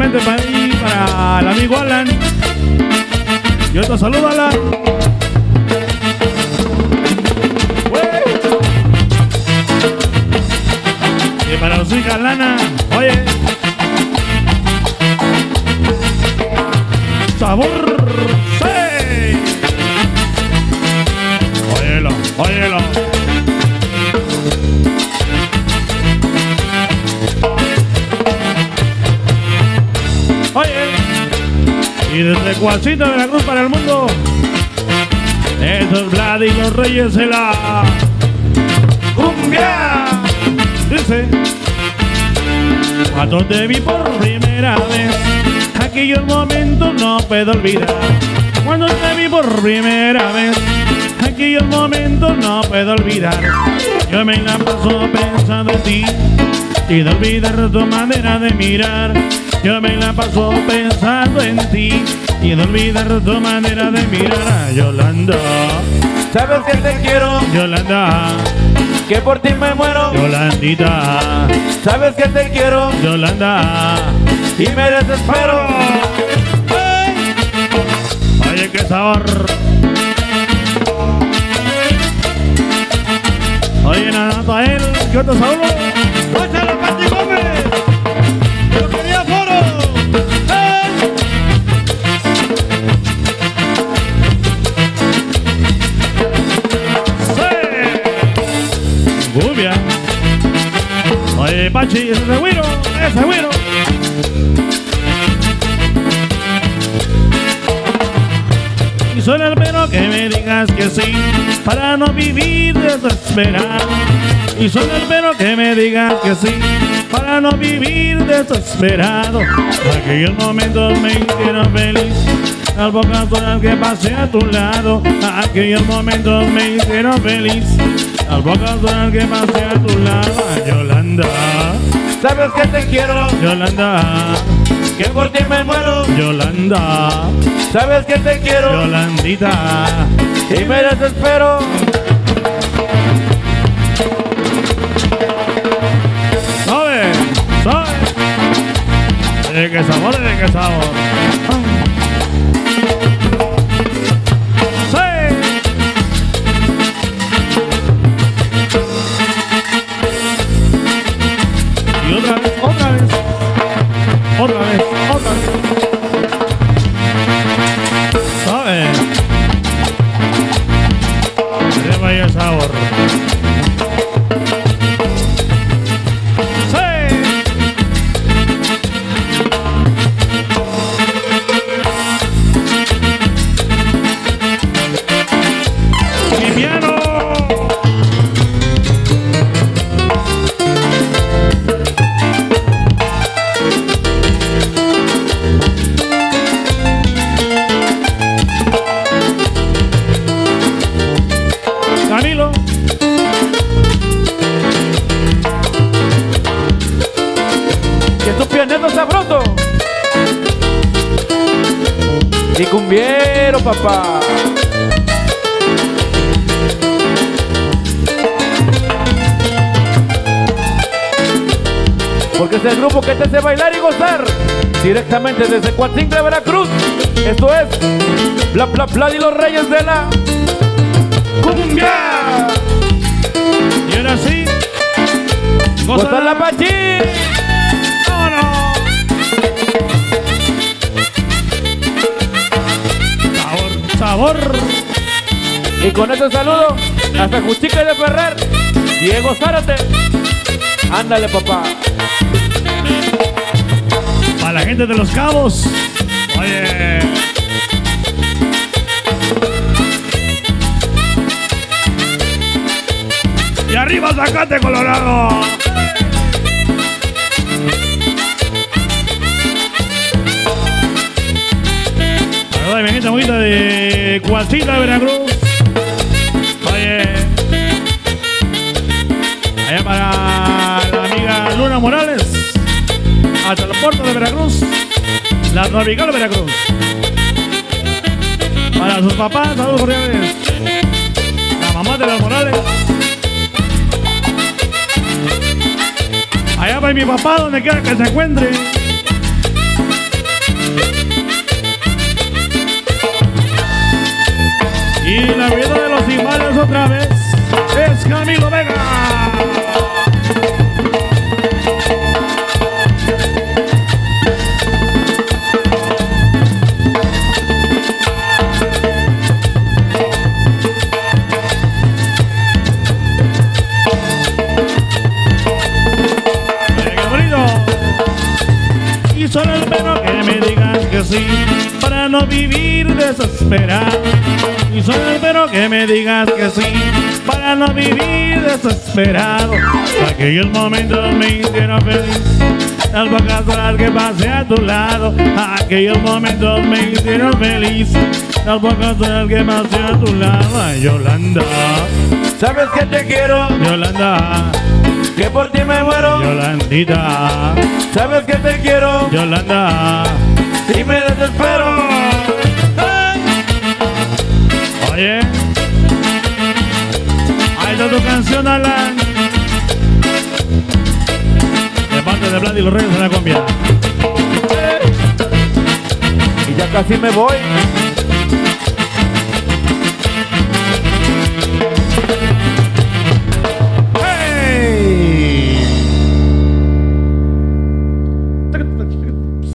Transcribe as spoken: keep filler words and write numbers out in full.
especialmente para mí, para el amigo Alan. Yo te saludo, Alan. Y para su hija Lana, oye. Sabor, sí. Óyelo, óyelo. Oye. Y desde Cualcita de la Cruz para el mundo. Eso es Vlad y los Reyes de la cumbia. Dice: cuando te vi por primera vez, aquellos momentos no puedo olvidar. Cuando te vi por primera vez, aquellos momentos no puedo olvidar. Yo me la paso pensando en ti y de olvidar tu manera de mirar. Yo me la paso pensando en ti y de olvidar tu manera de mirar. Yolanda, sabes que te quiero, Yolanda, que por ti me muero, Yolandita, sabes que te quiero, Yolanda, y me desespero. Oye, qué sabor. Oye, Natael, ¿qué otro sabor? ¡Óchalo, Pati Gómez! ¡Yo quería foro! ¡Hey! ¡Sí! ¡Cumbia! Oye, Pachi, ese es güiro, ese güiro. Y solo espero que me digas que sí, para no vivir desesperado. Y solo espero que me digas que sí, para no vivir desesperado. Aquellos momentos me hicieron feliz, las pocas horas que pasé a tu lado. Aquellos momentos me hicieron feliz, las pocas horas que pasé a tu lado. Yolanda, sabes que te quiero, Yolanda, que por ti me muero, Yolanda, sabes que te quiero, Yolandita, y me desespero. ¿Sabe? ¿Sabe? ¿De qué sabor? ¿De qué sabor? ¡Sí! Y otra vez, otra vez, otra vez, otra vez. ¿Sabe? Que vaya sabor. Camilo, que tu pianito sabroso y cumbiero, papá. Porque es el grupo que te hace bailar y gozar directamente desde Coatzincle, Veracruz. Esto es Bla Bla Bla y los Reyes de la cumbia. y ahora sí, ¡Goza la Pachi! ¡Vámonos! Sabor, sabor. Y con este saludo hasta Juchica de Ferrer, Diego Zárate. Ándale, papá. Para la gente de Los Cabos. Oye. Y arriba Zacate, Colorado. Saludos, mi gente bonita de Cualcita de Veracruz. Oye. Allá para la amiga Luna Morales, hasta el puerto de Veracruz, la tropical de Veracruz. Para sus papás, saludos cordiales. La mamá de los Morales. Allá para mi papá, donde quiera que se encuentre. Y la vida de los iguales otra vez es Camilo Vega. Y solo espero que me digas que sí, para no vivir desesperado. Y solo espero que me digas que sí, para no vivir desesperado. Aquellos momentos me hicieron feliz, las pocas horas que pasé a tu lado. Aquellos momentos me hicieron feliz, las pocas horas que pasé a tu lado. Ay, Yolanda, ¿sabes que te quiero? Yolanda, Que por ti me muero. Yolandita, ¿Sabes que te quiero? Yolanda, Y me desespero. ¡Ay! oye, ahí está tu canción, Alan, de parte de Vlad y los Reyes de la Cumbia. Y ya casi me voy.